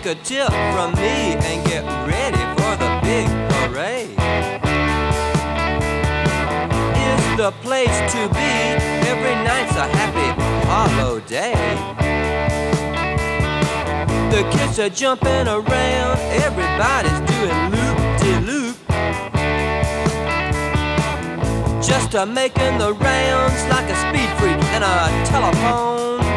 a tip from me and get ready for the big parade. It's the place to be, every night's a happy hollow day. The kids are jumping around, everybody's doing loop-de-loop, just making the rounds like a speed freak in a telephone